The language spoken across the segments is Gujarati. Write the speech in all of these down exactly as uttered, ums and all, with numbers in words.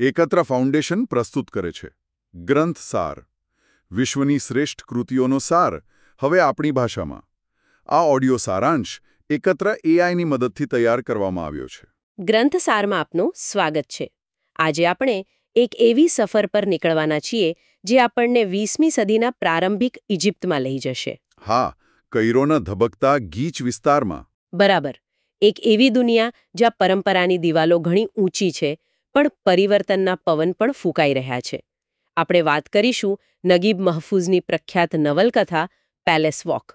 એકત્ર ફાઉન્ડેશન પ્રસ્તુત કરે છે ગ્રંથ સાર, વિશ્વની શ્રેષ્ઠ કૃતિઓનો સાર હવે આપણી ભાષામાં. આ ઓડિયો સારાંશ એકત્ર એઆઈની મદદથી તૈયાર કરવામાં આવ્યો છે. ગ્રંથ સારમાં આપનું સ્વાગત છે. આજે આપણે એક એવી સફર પર નીકળવાના છીએ જે આપણને વીસમી સદીના પ્રારંભિક ઇજિપ્તમાં લઈ જશે. હા, કૈરોના ધબકતા ગીચ વિસ્તારમાં. બરાબર. એક એવી દુનિયા જ્યાં પરંપરાની દિવાલો ઘણી ઊંચી છે, પણ પરિવર્તનના પવન પણ ફૂંકાઈ રહ્યા છે. આપણે વાત કરીશું નગીબ મહફૂઝની પ્રખ્યાત નવલકથા પેલેસ વોક.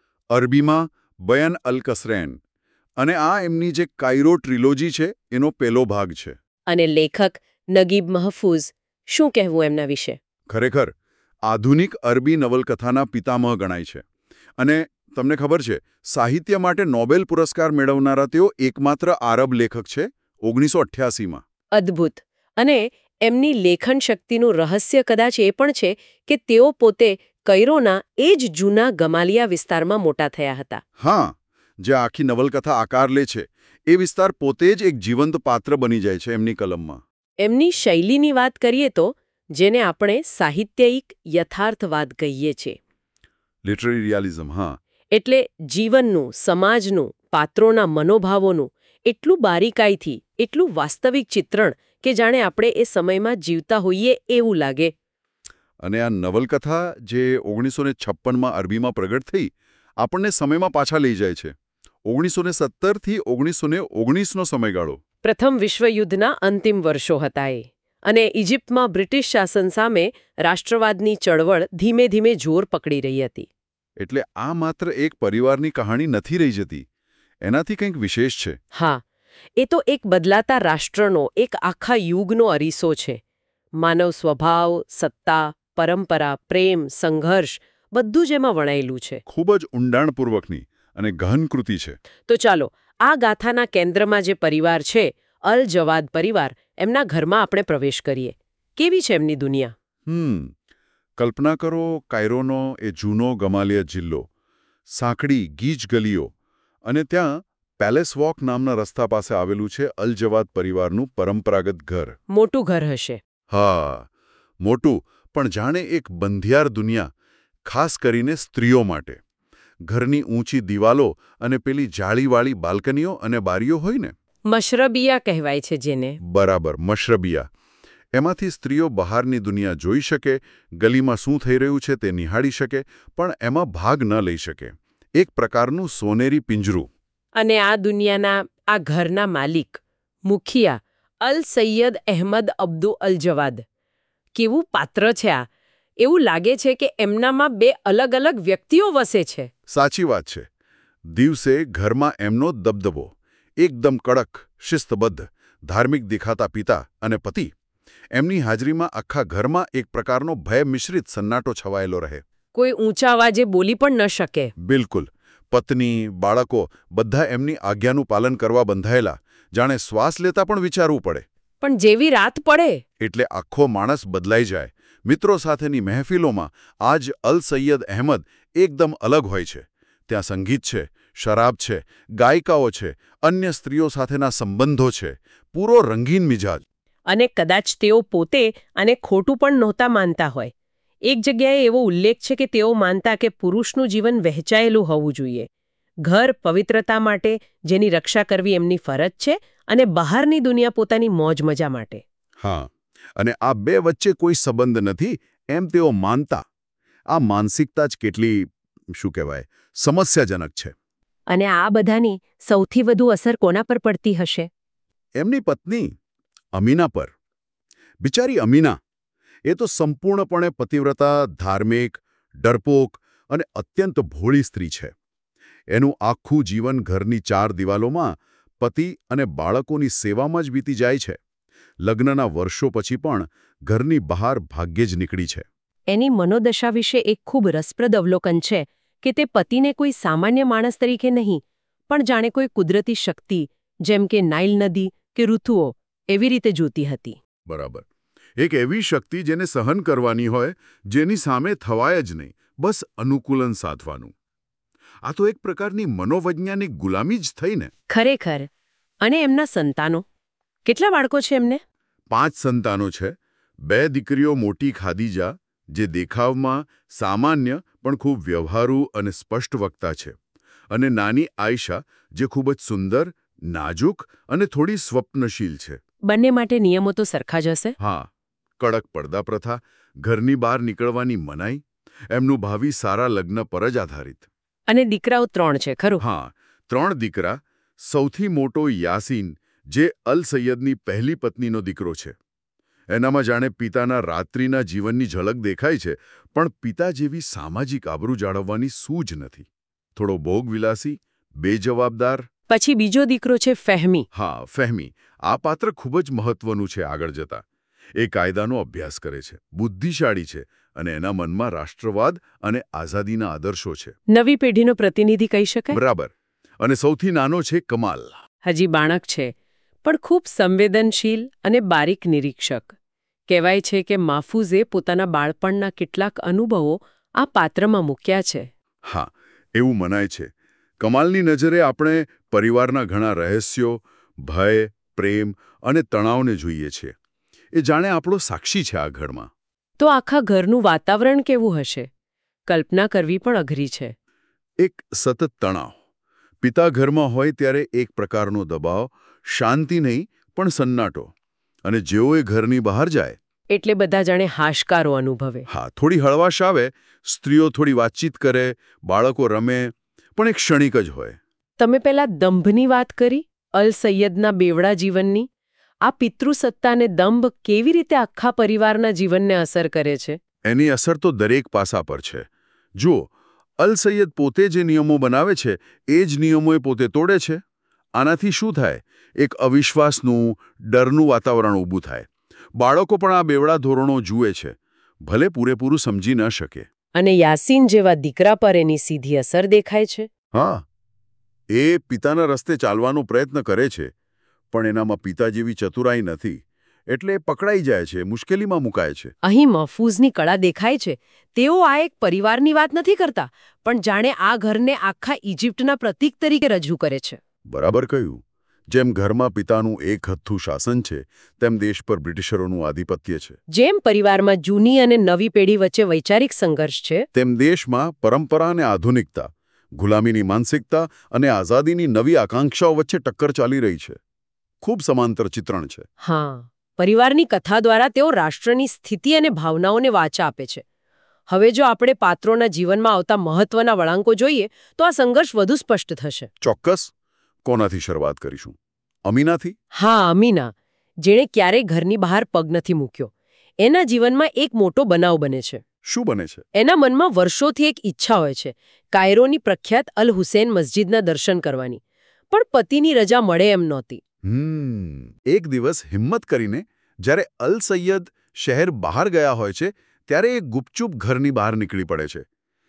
અરબીમાં બયન અલ કસરૈન, અને આ એમની જે કાયરો ટ્રિલોજી છે એનો પહેલો ભાગ છે. અને લેખક નગીબ મહફૂઝ, શું કહેવું એમના વિશે? ખરેખર આધુનિક અરબી નવલકથાના પિતામહ ગણાય છે. અને તમને ખબર છે, સાહિત્ય માટે નોબેલ પુરસ્કાર મેળવનારા તેઓ એકમાત્ર આરબ લેખક છે ઓગણીસો અઠ્યાસીમાં. અદ્ભુત. અને એમની લેખન શક્તિનું રહસ્ય કદાચ એ પણ છે કે તેઓ પોતે કૈરોના એ જ જૂના ગમાલિયા વિસ્તારમાં મોટા થયા હતા. હા, જે આખી નવલકથા આકાર લે છે એ વિસ્તાર પોતે જ એક જીવંત પાત્ર બની જાય છે એમની કલમમાં. એમની શૈલીની વાત કરીએ તો, જેને આપણે સાહિત્યિક યથાર્થવાદ કહીએ છીએ. Literary realism. હા, એટલે જીવનનું, સમાજનું, પાત્રોના મનોભાવોનું એટલું બારીકાઈથી, એટલું વાસ્તવિક ચિત્રણ કે જાણે આપણે એ સમયમાં જીવતા હોઈએ એવું લાગે. અને આ નવલકથા જે ઓગણીસો ને છપ્પનમાં અરબીમાં પ્રગટ થઈ, આપણને સમયમાં પાછા લઈ જાય છે. ઓગણીસો ને સત્તરથી ઓગણીસો ને ઓગણીસનો સમયગાળો. પ્રથમ વિશ્વયુદ્ધના અંતિમ વર્ષો હતા એ. અને ઇજિપ્તમાં બ્રિટિશ શાસન સામે રાષ્ટ્રવાદની ચળવળ ધીમે ધીમે જોર પકડી રહી હતી. એટલે આ માત્ર એક પરિવારની કહાણી નથી રહી જતી, એનાથી કંઈક વિશેષ છે. હા, એ તો એક બદલાતા રાષ્ટ્રનો, એક આખા યુગનો અરીસો છે. માનવ સ્વભાવ, સત્તા, પરંપરા, પ્રેમ, સંઘર્ષ બધું જ એમાં વણાયેલું છે. ખૂબ જ ઊંડાણપૂર્વકની અને ગહન કૃતિ છે. તો ચાલો, આ ગાથાના કેન્દ્રમાં જે પરિવાર છે, અલ જવાદ પરિવાર, એમના ઘરમાં આપણે પ્રવેશ કરીએ. કેવી છે એમની દુનિયા? હમ કલ્પના કરો, કાયરોનો એ જૂનો ગમાલિયા જિલ્લો, સાંકડી ગીચ ગલીઓ, અને ત્યાં પેલેસ વોક નામના રસ્તા પાસે આવેલું છે અલ જવાદ પરિવારનું પરંપરાગત ઘર. મોટું ઘર હશે. હા, મોટું, પણ જાણે એક બંધિયાર દુનિયા, ખાસ કરીને સ્ત્રીઓ માટે. ઘરની ઊંચી દિવાલો અને પેલી જાળીવાળી બાલ્કનીઓ અને બારીઓ હોય ને, મશરબિયા કહેવાય છે જેને. બરાબર, મશરબિયા. એમાંથી સ્ત્રીઓ બહારની દુનિયા જોઈ શકે, ગલીમાં શું થઈ રહ્યું છે તે નિહાળી શકે, પણ એમાં ભાગ ન લઈ શકે. એક પ્રકારનું સોનેરી પિંજરું. અને આ દુનિયાના, આ ઘરના માલિક, મુખિયા Al Sayyid Ahmad Abdu Al Jawad. કેવું પાત્ર છે આ! એવું લાગે છે કે એમનામાં બે અલગ અલગ વ્યક્તિઓ વસે છે. સાચી વાત છે. દિવસે ઘરમાં એમનો દબદબો, એકદમ કડક, શિસ્તબદ્ધ, ધાર્મિક દેખાતા પિતા અને પતિ. એમની હાજરીમાં આખા ઘરમાં એક પ્રકારનો ભય મિશ્રિત સન્નાટો છવાયેલો રહે. કોઈ ઊંચા અવાજે બોલી પણ ન શકે. બિલકુલ. પત્ની, બાળકો બધા એમની આજ્ઞાનું પાલન કરવા બંધાયેલા, જાણે શ્વાસ લેતા પણ વિચારવું પડે. પણ જેવી રાત પડે એટલે આખો માણસ બદલાઈ જાય. મિત્રો સાથેની મહેફિલોમાં આજ અલ સૈયદ અહેમદ એકદમ અલગ હોય છે. ત્યાં સંગીત છે, શરાબ છે, ગાયિકાઓ છે, અન્ય સ્ત્રીઓ સાથેના સંબંધો છે, પૂરો રંગીન મિજાજ. અને કદાચ તેઓ પોતે આને ખોટું પણ નહોતા માનતા હોય. એક જગ્યાએ એવો ઉલ્લેખ છે કે તેઓ માનતા કે પુરુષનું જીવન વહેંચાયેલું હોવું જોઈએ. ઘર પવિત્રતા માટે, જેની રક્ષા કરવી એમની ફરજ છે, અને બહારની દુનિયા પોતાની મોજ મજા માટે. હા, અને આ બે વચ્ચે કોઈ સંબંધ નથી એમ તેઓ માનતા. આ માનસિકતા જ કેટલી, શું કહેવાય, સમસ્યાજનક છે. અને આ બધાની સૌથી વધુ અસર કોના પર પડતી હશે? એમની પત્ની અમીના પર. બિચારી અમીના, એ તો સંપૂર્ણપણે પતિવ્રતા, ધાર્મિક, ડરપોક અને અત્યંત ભોળી સ્ત્રી છે. એનું આખું જીવન ઘરની ચાર દિવાલોમાં પતિ અને બાળકોની સેવામાં જ વીતી જાય છે. લગ્નના વર્ષો પછી પણ ઘરની બહાર ભાગ્યે જ નીકળી છે. એની મનોદશા વિશે એક ખૂબ રસપ્રદ અવલોકન છે કે તે પતિને કોઈ સામાન્ય માણસ તરીકે નહીં, પણ જાણે કોઈ કુદરતી શક્તિ, જેમ કે નાઇલ નદી કે ઋતુઓ, એવી રીતે જોતી હતી. બરાબર. એક એવી શક્તિ જેને સહન કરવાની હોય, જેની સામે થવાય જ નહીં, બસ અનુકૂલન સાધવાનું. આ તો એક પ્રકારની મનોવૈજ્ઞાનિક ગુલામી જ થઈ ને. ખરેખર. અને એમના સંતાનો, કેટલા બાળકો છે એમને? પાંચ સંતાનો છે. બે દીકરીઓ મોટી ખાદીજા, જે દેખાવમાં સામાન્ય પણ ખૂબ વ્યવહારુ અને સ્પષ્ટ વક્તા છે, અને નાની આયશા, જે ખૂબ જ સુંદર, નાજુક અને થોડી સ્વપ્નશીલ છે. બંને માટે નિયમો તો સરખા જ હશે? હા, કડક પડદા પ્રથા, ઘરની બહાર નીકળવાની મનાઈ, એમનું ભાવિ સારા લગ્ન પર જ આધારિત. અને દીકરાઓ ત્રણ છે, ખરું? હા, ત્રણ દીકરા. સૌથી મોટો યાસીન, જે અલ સૈયદની પહેલી પત્નીનો દીકરો છે. એનામાં જાણે પિતાના રાત્રિના જીવનની ઝલક દેખાય છે, પણ પિતા જેવી સામાજિક આબરૂ જાળવવાની સૂઝ નથી. થોડો ભોગવિલાસી, બેજવાબદાર. પછી બીજો દીકરો છે ફહેમી. હા, ફહેમી. આ પાત્ર ખૂબ જ મહત્વનું છે આગળ જતા. એ કાયદાનો અભ્યાસ કરે છે, બુદ્ધિશાળી છે, અને એના મનમાં રાષ્ટ્રવાદ અને આઝાદીના આદર્શો છે. નવી પેઢીનો પ્રતિનિધિ કહી શકાય? બરાબર. અને સૌથી નાનો છે કમાલ. હજી બાળક છે, પણ ખૂબ સંવેદનશીલ અને બારીક નિરીક્ષક. કહેવાય છે કે માફૂઝે પોતાના બાળપણના કેટલાક અનુભવો આ પાત્રમાં મૂક્યા છે. હા, એવું મનાય છે. કમાલની નજરે આપણે પરિવારના ઘણા રહસ્યો, ભય, પ્રેમ અને તણાવને જોઈએ છીએ. એ જાણે આપણો સાક્ષી છે આ ઘરમાં. તો આખા ઘરનું વાતાવરણ કેવું હશે? કલ્પના કરવી પણ અઘરી છે. એક સતત તણાવ. પિતા ઘરમાં હોય ત્યારે એક પ્રકારનો દબાવ, શાંતિ નહીં પણ સન્નાટો. અને જેવો એ ઘરની બહાર જાય એટલે બધા જાણે હાશકારો અનુભવે. હા, થોડી હળવાશ આવે, સ્ત્રીઓ થોડી વાતચીત કરે, બાળકો રમે, પણ એક ક્ષણિક જ હોય. તમે પેલા દંભની વાત કરી, અલ સૈયદના બેવડા જીવનની. આ પિતૃસત્તા અને દંભ કેવી રીતે આખા પરિવારના જીવનને અસર કરે છે? એની અસર તો દરેક પાસા પર છે. જુઓ, અલ સૈયદ પોતે જે નિયમો બનાવે છે એ જ નિયમો એ પોતે તોડે છે. આનાથી શું થાય? એક અવિશ્વાસનું, ડરનું વાતાવરણ ઊભું થાય. બાળકો પણ આ બેવડા ધોરણો જુએ છે, ભલે પૂરેપૂરું સમજી ન શકે. અને યાસીન જેવા દીકરા પર એની સીધી અસર દેખાય છે. હા, એ પિતાના રસ્તે ચાલવાનો પ્રયત્ન કરે છે, પણ એનામાં પિતા જેવી ચતુરાઈ નથી, એટલે એ પકડાઈ જાય છે, મુશ્કેલીમાં મુકાય છે. અહીં મહફૂઝની કળા દેખાય છે. તેઓ આ એક પરિવારની વાત નથી કરતા, પણ જાણે આ ઘરને આખા ઇજિપ્તના પ્રતીક તરીકે રજૂ કરે છે. બરાબર કહ્યું. જેમ ઘરમાં પિતાનું એક હથ્થું શાસન છે, તેમ દેશ પર બ્રિટિશરોનું આધિપત્ય છે. જેમ પરિવારમાં જૂની અને નવી પેઢી વચ્ચે વૈચારિક સંઘર્ષ છે, તેમ દેશમાં પરંપરા અને આધુનિકતા, ગુલામીની માનસિકતા અને આઝાદીની નવી આકાંક્ષાઓ વચ્ચે ટક્કર ચાલી રહી છે. ખૂબ સમાંતર ચિત્રણ છે. હા, પરિવારની કથા દ્વારા તેઓ રાષ્ટ્રની સ્થિતિ અને ભાવનાઓને વાચા આપે છે. હવે જો આપણે પાત્રોના જીવનમાં આવતા મહત્વના વળાંકો જોઈએ, તો આ સંઘર્ષ વધુ સ્પષ્ટ થશે. ચોક્કસ. કોનાથી શરૂઆત કરીશું? અમીનાથી? હા, અમીના, જેણે ક્યારેય ઘરની બહાર પગ નથી મૂક્યો. એના જીવનમાં એક મોટો બનાવ બને છે. શું બને છે? એના મનમાં વર્ષોથી એક ઈચ્છા હોય છે, કાયરોની પ્રખ્યાત અલ હુસેન મસ્જિદના દર્શન કરવાની. પણ પતિની રજા મળે એમ નહોતી. હમ એક દિવસ હિંમત કરીને જ્યારે અલ સૈયદ શહેર બહાર ગયા હોય છે, ત્યારે એ ગુપચુપ ઘરની બહાર નીકળી પડે છે.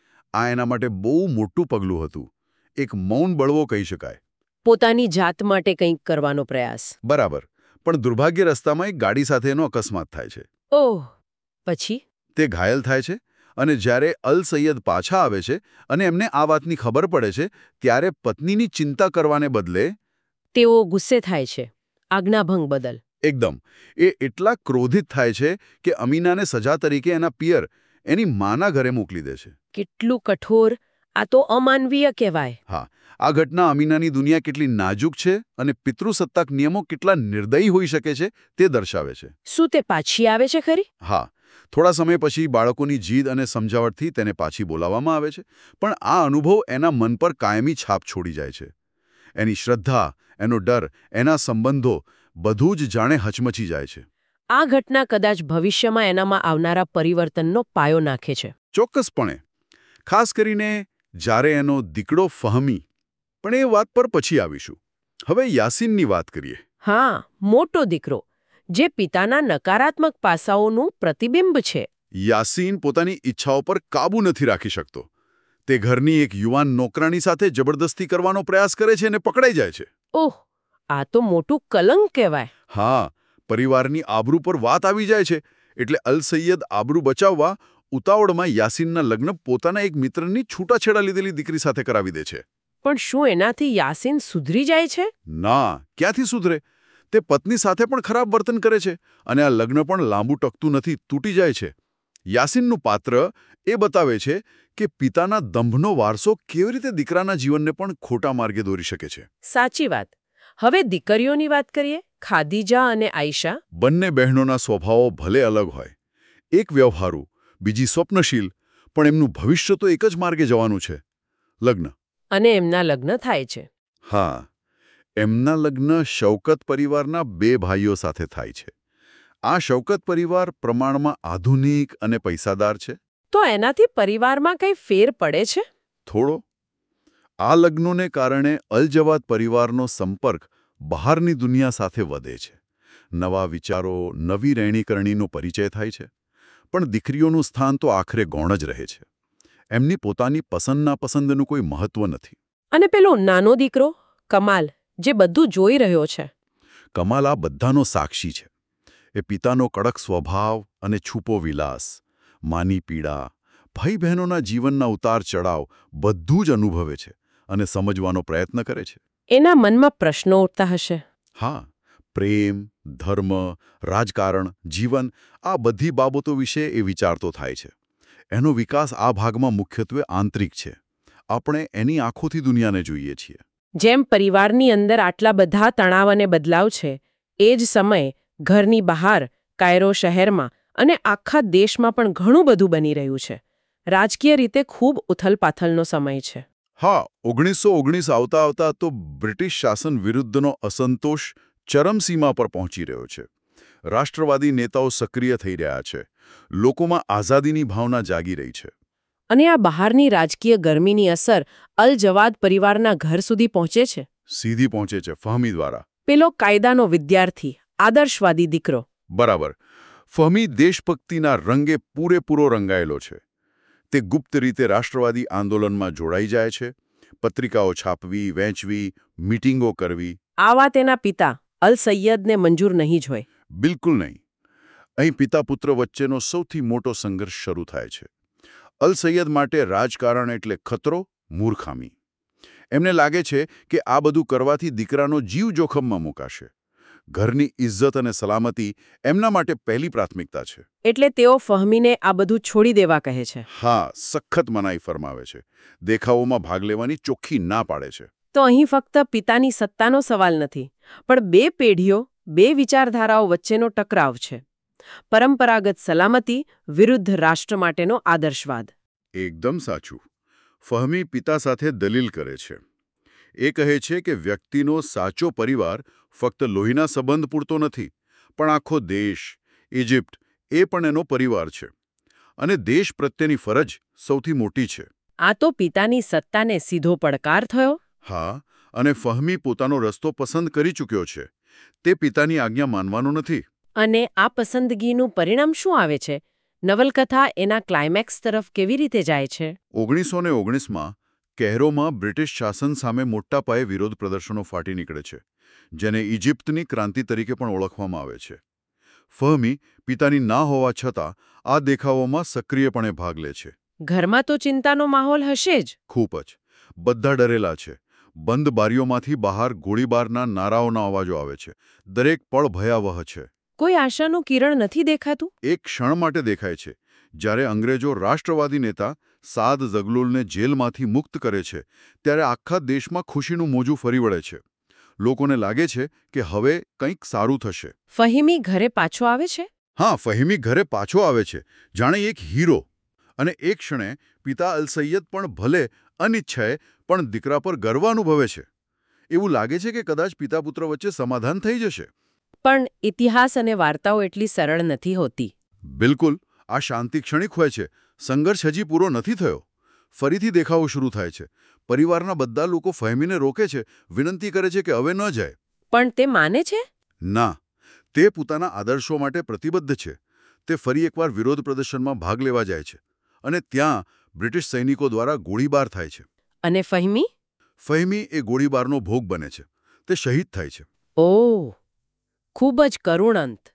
આ એના માટે બહુ મોટું પગલું હતું. એક મૌન બળવો કહી શકાય. પોતાની જાત માટે કંઈક કરવાનો પ્રયાસ. બરાબર. પણ દુર્ભાગ્ય રસ્તામાં એક ગાડી સાથેનો અકસ્માત થાય છે. ઓહ! પછી? તે ઘાયલ થાય છે, અને જ્યારે અલ સૈયદ પાછા આવે છે અને એમને આ વાતની ખબર પડે છે, ત્યારે પત્નીની ચિંતા કરવાને બદલે તેઓ ગુસ્સે થાય છે, આજ્ઞાભંગ બદલ. એકદમ. એ એટલા ક્રોધિત થાય છે કે અમીનાને સજા તરીકે એના પિયર, એની માના ઘરે મોકલી દે છે. કેટલું કઠોર! આ તો અમાનવીય કહેવાય. હા, આ ઘટના અમીનાની દુનિયા કેટલી નાજુક છે અને પિતૃસત્તાક નિયમો કેટલા નિર્દયી હોઈ શકે છે તે દર્શાવે છે. શું તે પાછી આવે છે ખરી? હા, થોડા સમય પછી બાળકોની જીદ અને સમજાવટથી તેને પાછી બોલાવવામાં આવે છે, પણ આ અનુભવ એના મન પર કાયમી છાપ છોડી જાય છે. એની શ્રદ્ધા, એનો ડર, એના સંબંધો બધું જ જાણે હચમચી જાય છે. આ ઘટના કદાચ ભવિષ્યમાં એનામાં આવનારા પરિવર્તનનો પાયો નાખે છે. ચોક્કસપણે. ખાસ કરીને જ્યારે એનો દીકરો ફહમી. પણ એ વાત પર પછી આવીશું. હવે યાસીનની વાત કરીએ. હા, મોટો દીકરો, જે પિતાના નકારાત્મક પાસાઓનું પ્રતિબિંબ છે. યાસીન પોતાની ઈચ્છાઓ પર કાબૂ નથી રાખી શકતો. તે ઘરની એક યુવાન નોકરાણી સાથે જબરદસ્તી કરવાનો પ્રયાસ કરે છે અને પકડાઈ જાય છે. ઓહ! આ તો મોટું કલંક કહેવાય. હા, પરિવારની આબરૂ પર વાત આવી જાય છે, એટલે અલ સૈયદ આબરૂ બચાવવા ઉતાવળમાં યાસીનના લગ્ન પોતાના એક મિત્રની છૂટાછેડા લીધેલી દીકરી સાથે કરાવી દે છે. પણ શું એનાથી યાસીન સુધરી જાય છે? ના, ક્યાંથી સુધરે? તે પત્ની સાથે પણ ખરાબ વર્તન કરે છે અને આ લગ્ન પણ લાંબુ ટકતું નથી, તૂટી જાય છે. યાસીનનું પાત્ર એ બતાવે છે કે પિતાના દંભનો વારસો કેવી રીતે દીકરાના જીવનને પણ ખોટા માર્ગે દોરી શકે છે. સાચી વાત. હવે દીકરીઓની વાત કરીએ, ખાદીજા અને આયશા. બંને બહેનોના સ્વભાવો ભલે અલગ હોય, એક વ્યવહારુ, બીજી સ્વપ્નશીલ, પણ એમનું ભવિષ્ય તો એક જ માર્ગે જવાનું છે, લગ્ન. અને એમના લગ્ન થાય છે. હા, એમના લગ્ન શૌકત પરિવારના બે ભાઈઓ સાથે થાય છે. આ શૌકત પરિવાર પ્રમાણમાં આધુનિક અને પૈસાદાર છે. તો એનાથી પરિવારમાં કંઈ ફેર પડે છે? થોડો. આ લગ્નોને કારણે અલજવાદ પરિવારનો સંપર્ક બહારની દુનિયા સાથે વધે છે. નવા વિચારો, નવી રહેણીકરણીનો પરિચય થાય છે. પણ દીકરીઓનું સ્થાન તો આખરે ગૌણ જ રહે છે. એમની પોતાની પસંદના પસંદનું કોઈ મહત્વ નથી. અને પેલો નાનો દીકરો કમાલ, જે બધું જોઈ રહ્યો છે. કમાલ આ બધાનો સાક્ષી છે. એ પિતાનો કડક સ્વભાવ અને છૂપો વિલાસ, માની પીડા, ભાઈ બહેનોના જીવનના ઉતાર ચડાવ બધું જ અનુભવે છે અને સમજવાનો પ્રયત્ન કરે છે. એના મનમાં પ્રશ્નો ઉઠતા હશે. હા, પ્રેમ, ધર્મ, રાજકારણ, જીવન આ બધી બાબતો વિશે એ વિચારતો થાય છે. એનો વિકાસ આ ભાગમાં મુખ્યત્વે આંતરિક છે. આપણે એની આંખોથી દુનિયાને જોઈએ છીએ. જેમ પરિવારની અંદર આટલા બધા તણાવ અને બદલાવ છે, એ જ સમયે ઘરની બહાર, કાયરો શહેરમાં અને આખા દેશમાં પણ ઘણું બધું બની રહ્યું છે. રાજકીય રીતે ખૂબ ઉથલપાથલનો સમય છે. હા, ઓગણીસો ઓગણીસ આવતા આવતા તો બ્રિટિશ શાસન વિરુદ્ધનો અસંતોષ ચરમસીમા પર પહોંચી રહ્યો છે. રાષ્ટ્રવાદી નેતાઓ સક્રિય થઈ રહ્યા છે. લોકોમાં આઝાદીની ભાવના જાગી રહી છે. અને આ બહારની રાજકીય ગરમીની અસર અલ-જવાદ પરિવારના ઘર સુધી પહોંચે છે. સીધી પહોંચે છે, ફહમી દ્વારા. પેલો કાયદાનો વિદ્યાર્થી, આદર્શવાદી દીકરો. બરાબર. ફહમી દેશભક્તિના રંગે પૂરેપૂરો રંગાયેલો છે. તે ગુપ્ત રીતે રાષ્ટ્રવાદી આંદોલનમાં જોડાઈ જાય છે. પત્રિકાઓ છાપવી, વહેંચવી, મીટિંગો કરવી. આ વાત એના પિતા અલ સૈયદને મંજૂર નહીં જ હોય. બિલકુલ નહીં. અહીં પિતા પુત્ર વચ્ચેનો સૌથી મોટો સંઘર્ષ શરૂ થાય છે. અલ સૈયદ માટે રાજકારણ એટલે ખતરો, મૂર્ખામી. એમને લાગે છે કે આ બધું કરવાથી દીકરાનો જીવ જોખમમાં મુકાશે. ઘરની ઇજ્જત અને સલામતી એમના માટે પહેલી પ્રાથમિકતા છે. એટલે તેઓ ફહમીને આ બધું છોડી દેવા કહે છે. હા, સખત મનાઈ ફરમાવે છે. દેખાવોમાં ભાગ લેવાની ચોખ્ખી ના પાડે છે. તો અહીં ફક્ત પિતાની સત્તાનો સવાલ નથી, પણ બે પેઢીઓ, બે વિચારધારાઓ વચ્ચેનો ટકરાવ છે. પરંપરાગત સલામતી વિરુદ્ધ રાષ્ટ્ર માટેનો આદર્શવાદ. એકદમ સાચું. ફહમી પિતા સાથે દલીલ કરે છે. એ કહે છે કે વ્યક્તિનો સાચો પરિવાર ફક્ત લોહીના સંબંધ પૂરતો નથી, પણ આખો દેશ, ઇજિપ્ત, એ પણ એનો પરિવાર છે. અને દેશ પ્રત્યેની ફરજ સૌથી મોટી છે. આ તો પિતાની સત્તાને સીધો પડકાર થયો. હા, અને ફહમી પોતાનો રસ્તો પસંદ કરી ચૂક્યો છે. તે પિતાની આજ્ઞા માનવાનો નથી. અને આ પસંદગીનું પરિણામ શું આવે છે? નવલકથા એના ક્લાઇમેક્સ તરફ કેવી રીતે જાય છે? ઓગણીસો ને ઓગણીસમાં કૈરોમાં બ્રિટિશ શાસન સામે મોટા પાયે વિરોધ પ્રદર્શનો ફાટી નીકળે છે, જેને ઇજિપ્તની ક્રાંતિ તરીકે પણ ઓળખવામાં આવે છે. ફહમી પિતાની ના હોવા છતાં આ દેખાવોમાં સક્રિયપણે ભાગ લે છે. ઘરમાં તો ચિંતાનો માહોલ હશે જ. ખૂબ જ. બધા ડરેલા છે. બંધ બારીઓમાંથી બહાર ગોળીબારના નારાઓના અવાજો આવે છે. દરેક પળ ભયાવહ છે. કોઈ આશાનું કિરણ નથી દેખાતું? એક ક્ષણ માટે દેખાય છે. જ્યારે અંગ્રેજો રાષ્ટ્રવાદી નેતા સાદ ઝગલુલને જેલમાંથી મુક્ત કરે છે, ત્યારે આખા દેશમાં ખુશીનું મોજું ફરી વળે છે. લોકોને લાગે છે કે હવે કંઈક સારું થશે. ફહીમી ઘરે પાછો આવે છે? હા, ફહીમી ઘરે પાછો આવે છે, જાણે એક હીરો. અને એક ક્ષણે પિતા અલ સૈયદ પણ ભલે અનિચ્છાએ પણ દીકરા પર ગર્વ અનુભવે છે. એવું લાગે છે કે કદાચ પિતા પુત્ર વચ્ચે સમાધાન થઈ જશે. પણ ઇતિહાસ અને વાર્તાઓ એટલી સરળ નથી હોતી. બિલકુલ. આ શાંતિ ક્ષણિક હોય છે. સંઘર્ષ હજી પૂરો નથી થયો. ફરીથી દેખાવો શરૂ થાય છે. પરિવારના બધા લોકો ફહમીને રોકે છે, વિનંતી કરે છે કે હવે ન જાય. પણ તે માને છે? ના. તે પોતાના આદર્શો માટે પ્રતિબદ્ધ છે. તે ફરી એકવાર વિરોધ પ્રદર્શનમાં ભાગ લેવા જાય છે. અને ત્યાં બ્રિટિશ સૈનિકો દ્વારા ગોળીબાર થાય છે. અને ફહમી? ફહમી એ ગોળીબારનો ભોગ બને છે. તે શહીદ થાય છે. ઓહ, ખૂબ જ કરુણ અંત.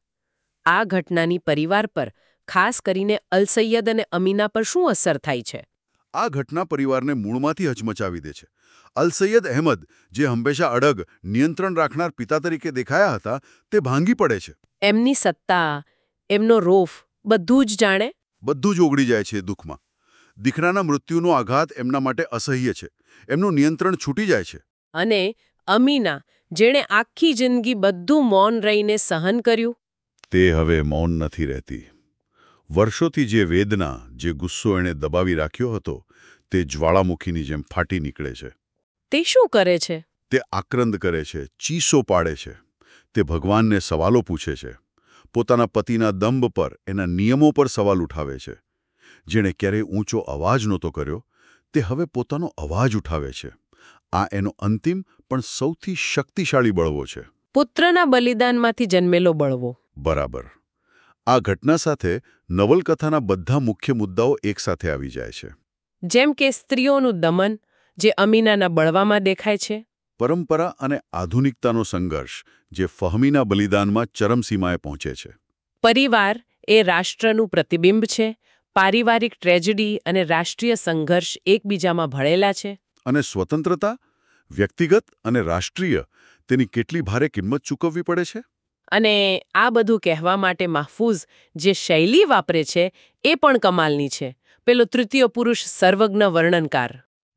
આ ઘટનાની પરિવાર પર, ખાસ કરીને અલ સૈયદ અને અમીના પર શું અસર થાય છે? આ ઘટના પરિવારને મૂળમાંથી હચમચાવી દે છે. અલ-સૈયદ અહેમદ, જે હંમેશા અડગ, નિયંત્રણ રાખનાર પિતા તરીકે દેખાયા હતા, તે ભાંગી પડે છે. એમની સત્તા, એમનો રોફ, બધું જ જાણે બધું જ ઓગળી જાય છે એ દુઃખમાં. દીકરાના મૃત્યુનો આઘાત એમના માટે અસહ્ય છે. એમનું નિયંત્રણ છૂટી જાય છે. અને અમીના, જેણે આખી જિંદગી બધું મૌન રહીને સહન કર્યું, તે હવે મૌન નથી રહેતી. વર્ષોથી જે વેદના, જે ગુસ્સો એણે દબાવી રાખ્યો હતો, તે જ્વાળામુખીની જેમ ફાટી નીકળે છે. તે શું કરે છે? તે આક્રંદ કરે છે, ચીસો પાડે છે. તે ભગવાનને સવાલો પૂછે છે. પોતાના પતિના દંભ પર, એના નિયમો પર સવાલ ઉઠાવે છે. જેણે ક્યારેય ઊંચો અવાજ નહોતો કર્યો, તે હવે પોતાનો અવાજ ઉઠાવે છે. આ એનો અંતિમ પણ સૌથી શક્તિશાળી બળવો છે. પુત્રના બલિદાનમાંથી જન્મેલો બળવો. બરાબર. આ ઘટના સાથે નવલકથાના બધા મુખ્ય મુદ્દાઓ એકસાથે આવી જાય છે. જેમ કે સ્ત્રીઓનું દમન, જે અમીનાના બળવામાં દેખાય છે, પરંપરા અને આધુનિકતાનો સંઘર્ષ, જે ફહમીના બલિદાનમાં ચરમસીમાએ પહોંચે છે. પરિવાર એ રાષ્ટ્રનું પ્રતિબિંબ છે. પારિવારિક ટ્રેજડી અને રાષ્ટ્રીય સંઘર્ષ એકબીજામાં ભળેલા છે. અને સ્વતંત્રતા, વ્યક્તિગત અને રાષ્ટ્રીય, તેની કેટલી ભારે કિંમત ચૂકવવી પડે છે. અને આ બધું કહેવા માટે મહફૂઝ જે શૈલી વાપરે છે એ પણ કમાલની છે. પેલો તૃતીય પુરુષ સર્વજ્ઞ વર્ણનકાર.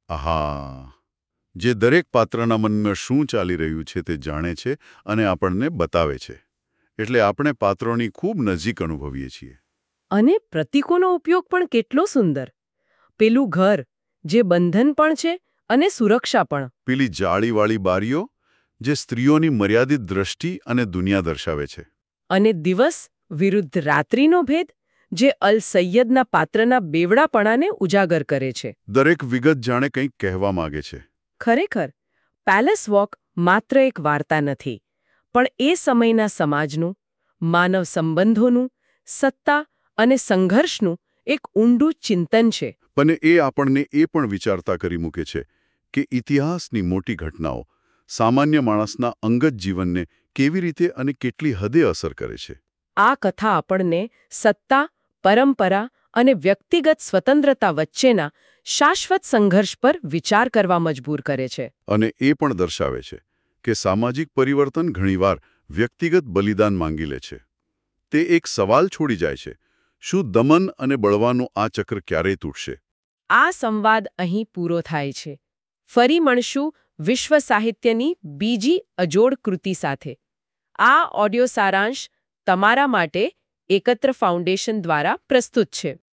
આહા, જે દરેક પાત્રના મનમાં શું ચાલી રહ્યું છે તે જાણે છે અને આપણને બતાવે છે. એટલે આપણે પાત્રોની ખૂબ નજીક અનુભવીએ છીએ. અને પ્રતીકોનો ઉપયોગ પણ કેટલો સુંદર. પેલું ઘર, જે બંધન પણ છે અને સુરક્ષા પણ. પેલી જાળીવાળી બારીઓ, જે સ્ત્રીઓની મર્યાદિત દ્રષ્ટિ અને દુનિયા દર્શાવે છે. અને દિવસ વિરુદ્ધ રાત્રિનો ભેદ, જે અલ સૈયદના પાત્રના બેવડાપણાને ઉજાગર કરે છે. દરેક વિગત જાણે કંઈક કહેવા માંગે છે. ખરેખર, પેલેસ વોક માત્ર એક વાર્તા નથી, પણ એ સમયના સમાજનું, માનવ સંબંધોનું, સત્તા અને સંઘર્ષનું એક ઊંડું ચિંતન છે. પણ એ આપણને એ પણ વિચારતા કરી મૂકે છે કે ઇતિહાસની મોટી ઘટનાઓ સામાન્ય માણસના અંગત જીવનને કેવી રીતે અને કેટલી હદે અસર કરે છે. આ કથા આપણને સત્તા, પરંપરા અને વ્યક્તિગત સ્વતંત્રતા વચ્ચેના શાશ્વત સંઘર્ષ પર વિચાર કરવા મજબૂર કરે છે. અને એ પણ દર્શાવે છે કે સામાજિક પરિવર્તન ઘણીવાર વ્યક્તિગત બલિદાન માંગી લે છે. તે એક સવાલ છોડી જાય છે: શું દમન અને બળવાનું આ ચક્ર ક્યારેય તૂટશે? આ સંવાદ અહીં પૂરો થાય છે. ફરી મળશું વિશ્વ સાહિત્યની બીજી અજોડ કૃતિ સાથે. આ ઓડિયો સારાંશ તમારા માટે એકત્ર ફાઉન્ડેશન દ્વારા પ્રસ્તુત છે.